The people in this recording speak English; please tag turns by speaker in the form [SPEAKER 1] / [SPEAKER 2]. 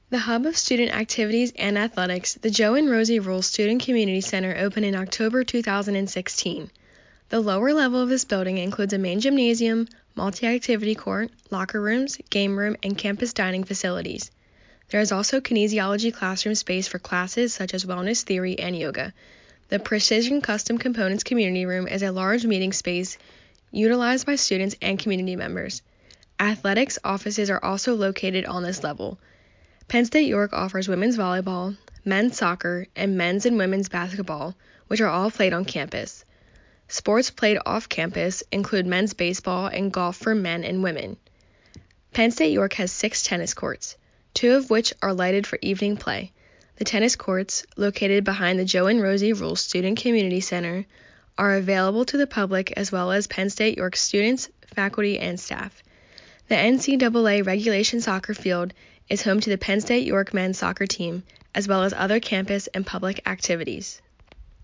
[SPEAKER 1] The hub of student activities and athletics, the Joe and Rosie Rule Student Community Center opened in October 2016. The lower level of this building includes a main gymnasium, multi-activity court, locker rooms, game room, and campus dining facilities. There is also kinesiology classroom space for classes such as wellness theory and yoga. The Precision Custom Components Community Room is a large meeting space utilized by students and community members. Athletics offices are also located on this level. Penn State York offers women's volleyball, men's soccer, and men's and women's basketball, which are all played on campus. Sports played off campus include men's baseball and golf for men and women. Penn State York has 6 tennis courts, 2 of which are lighted for evening play. The tennis courts, located behind the Joe and Rosie Rule Student Community Center, are available to the public as well as Penn State York students, faculty, and staff. The NCAA regulation soccer field is home to the Penn State York men's soccer team, as well as other campus and public activities.